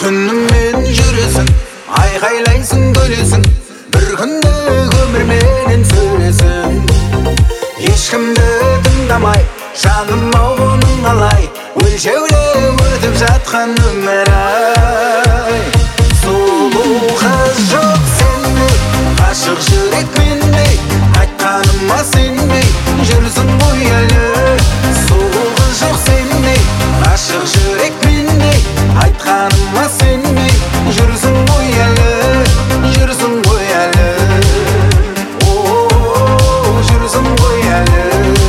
түнімен жүресің, айқайлайсың, күлесің, бір күнде өмірменен сөйлесің. Ешкімді тыңдамай, жаным ау бұның қалай, өлшеулеп өтіп жатқан өмір ай. Сұлу қыз жоқ сенде, ғашық жүрек менде, айтқаныма сенбей жүрсің ғой әлі. Сұлу қыз жоқ сенде, ғашық жүрек менде, айтқаныма сенбей жүрсің ғой әлі, жүрсің ғой әлі. О, жүрсің ғой әлі.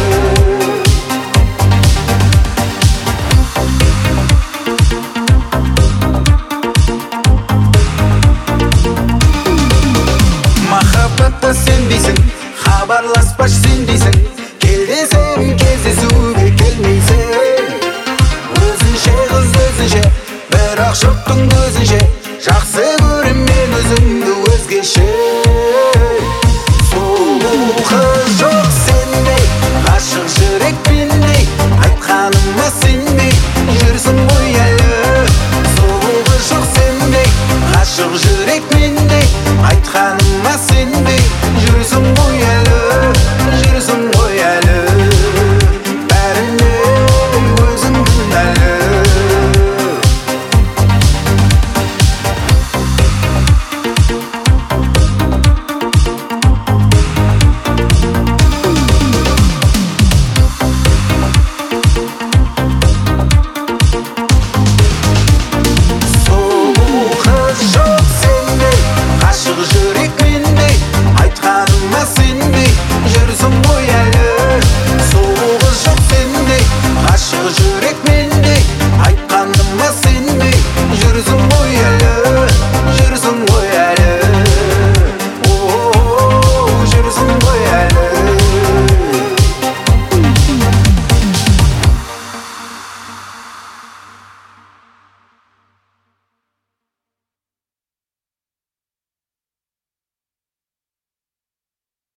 Махаббатта сен дейсің, хабарласпаш сен дейсің, кел десем кездесуге келмейсің. Өзінше қыз өзінше, бірақ жұрттың